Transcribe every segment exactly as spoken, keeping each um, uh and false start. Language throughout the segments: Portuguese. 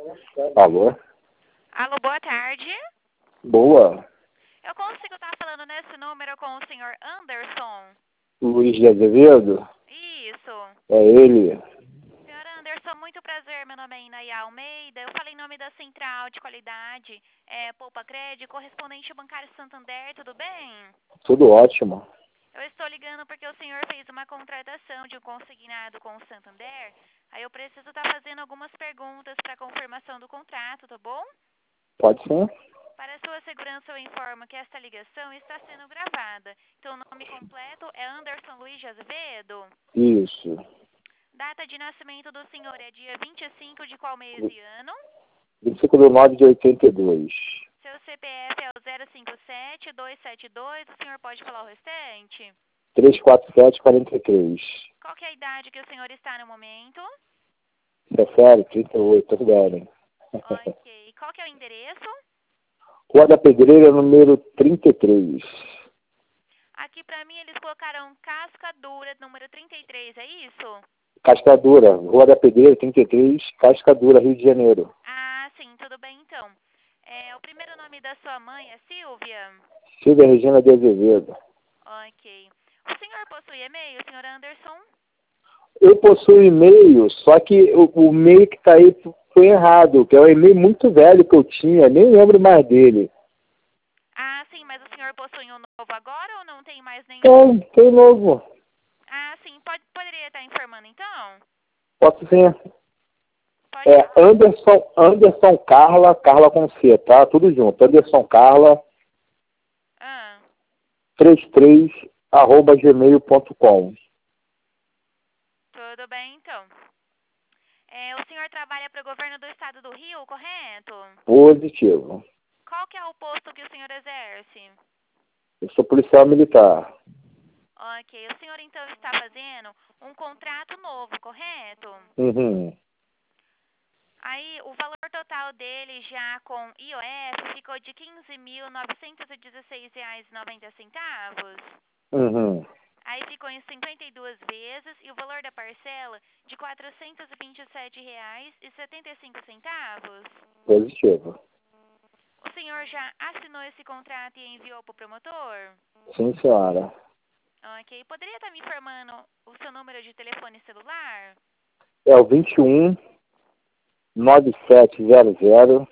Alô? Alô, boa tarde. Boa. Eu consigo estar falando nesse número com o senhor Anderson? Luiz de Azevedo? Isso. É ele. Senhor Anderson, muito prazer. Meu nome é Inaya Almeida. Eu falei em nome da Central de Qualidade, é, Poupa Crédito, correspondente bancário Santander, tudo bem? Tudo ótimo. Eu estou ligando porque o senhor fez uma contratação de um consignado com o Santander. Aí eu preciso estar fazendo algumas perguntas para confirmação do contrato, tá bom? Pode ser? Para sua segurança, eu informo que esta ligação está sendo gravada. Então, o nome completo é Anderson Luiz de Azevedo. Isso. Data de nascimento do senhor é dia vinte e cinco de qual mês e ano? vinte e cinco de nove de oitenta e dois. Seu C P F é o zero cinco sete dois sete dois. O senhor pode falar o restante? trezentos e quarenta e sete, quarenta e três. Qual que é a idade que o senhor está no momento? Isso é sério? trinta e oito, tudo bem. Ok. Qual que é o endereço? Rua da Pedreira, número trinta e três. Aqui pra mim eles colocaram Cascadura, número trinta e três, é isso? Cascadura, Rua da Pedreira, trinta e três, Cascadura, Rio de Janeiro. Ah, sim, tudo bem então. É, o primeiro nome da sua mãe é Silvia? Silvia Regina de Azevedo. Ok. O senhor possui e-mail, senhor Anderson? Eu possuo e-mail, só que o, o e-mail que está aí foi errado, que é um e-mail muito velho que eu tinha, nem lembro mais dele. Ah, sim, mas o senhor possui um novo agora ou não tem mais nenhum? Tem, tem novo. Ah, sim, pode, poderia estar informando então? Posso ser. Pode É falar. Anderson, Anderson Carla, Carla com C, tá? Tudo junto. Anderson Carla, Ah, trinta e três, arroba gmail ponto com. tudo bem então. É, o senhor trabalha para o governo do estado do Rio, correto? Positivo. Qual que é o posto que o senhor exerce? Eu sou policial militar. Ok, o senhor então está fazendo um contrato novo, correto? Uhum. Aí o valor total dele já com I O F ficou de quinze mil novecentos e dezesseis reais e noventa centavos. Uhum. Aí ficou em cinquenta e duas vezes e o valor da parcela de quatrocentos e vinte e sete reais e setenta e cinco centavos. Positivo. O senhor já assinou esse contrato e enviou para o promotor? Sim, senhora. Ok, poderia estar me informando o seu número de telefone celular? É o vinte e um, nove sete zero zero,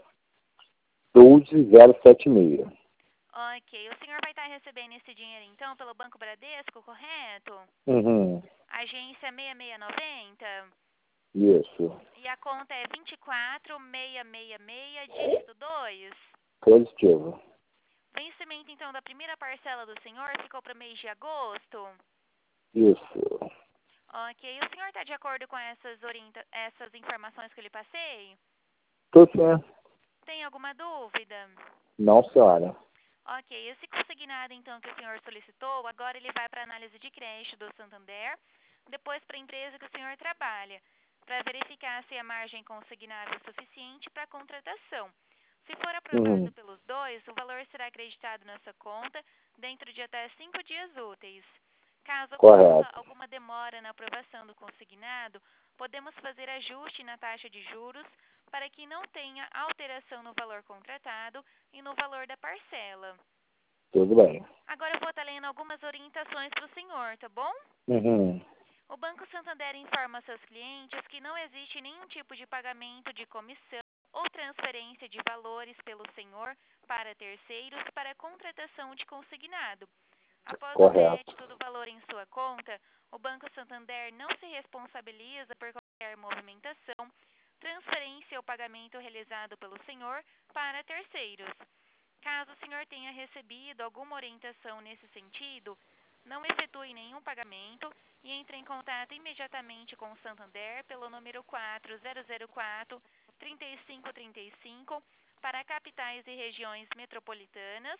doze zero sete seis. Ok, o senhor vai estar recebendo esse dinheiro então pelo Banco Bradesco, correto? Uhum. Agência seis seis nove zero. Isso. E a conta é vinte e quatro mil seiscentos e sessenta e seis, dígito dois. Positivo. Vencimento então da primeira parcela do senhor ficou para o mês de agosto? Isso. Ok, o senhor está de acordo com essas, orienta essas informações que eu lhe passei? Tô sim. Tem alguma dúvida? Não, senhora. Ok, esse consignado então que o senhor solicitou, agora ele vai para análise de crédito do Santander, depois para a empresa que o senhor trabalha, para verificar se a margem consignada é suficiente para a contratação. Se for aprovado Uhum. pelos dois, o valor será acreditado na sua conta dentro de até cinco dias úteis. Caso ocorra Correto. alguma demora na aprovação do consignado, podemos fazer ajuste na taxa de juros para que não tenha alteração no valor contratado e no valor da parcela. Tudo bem. Agora eu vou estar lendo algumas orientações para o senhor, tá bom? Uhum. O Banco Santander informa seus clientes que não existe nenhum tipo de pagamento de comissão ou transferência de valores pelo senhor para terceiros para contratação de consignado. Após o Correto. crédito do valor em sua conta, o Banco Santander não se responsabiliza por qualquer movimentação, transferência ou pagamento realizado pelo senhor para terceiros. Caso o senhor tenha recebido alguma orientação nesse sentido, não efetue nenhum pagamento e entre em contato imediatamente com o Santander pelo número quatro zero zero quatro, trinta e cinco trinta e cinco para capitais e regiões metropolitanas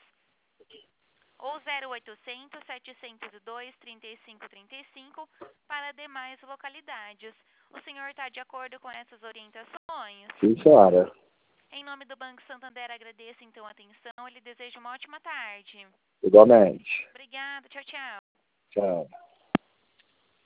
ou zero oitocentos, setecentos e dois, trinta e cinco trinta e cinco para demais localidades. O senhor está de acordo com essas orientações? Sim, senhora. Em nome do Banco Santander, agradeço então a atenção e lhe desejo uma ótima tarde. Igualmente. Obrigada, tchau, tchau. Tchau.